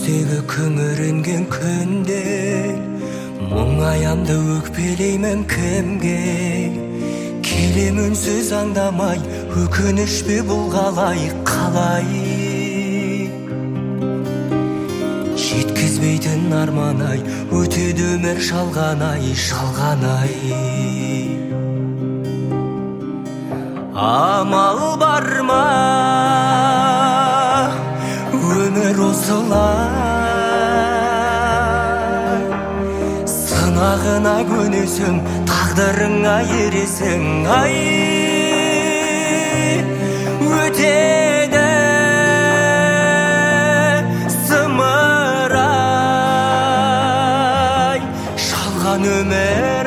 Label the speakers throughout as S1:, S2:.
S1: Күздегі күңірінген күнде мұңаямды өкпелеймін кімге келем үнсіз аңдамай өкініш пе бұл қалай жеткізбейтін арман-ай өтеді өмір жалған-ай амал бар ма өмір осылай сынағына көнесің тағдырыңа ересің ай өтеді зымырай жалған өмір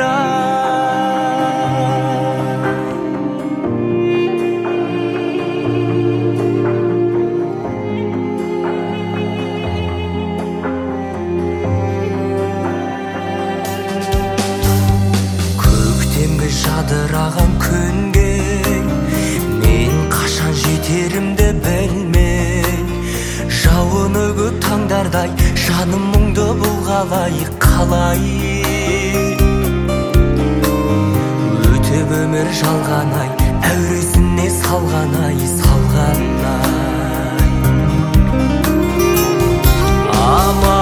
S1: жадыраған күнге мен қашан жетерімді білмей жауыны көп таңдардай жаным мұңды бұл қалай өтіп өмір жалған-ай әуресіне салған-ай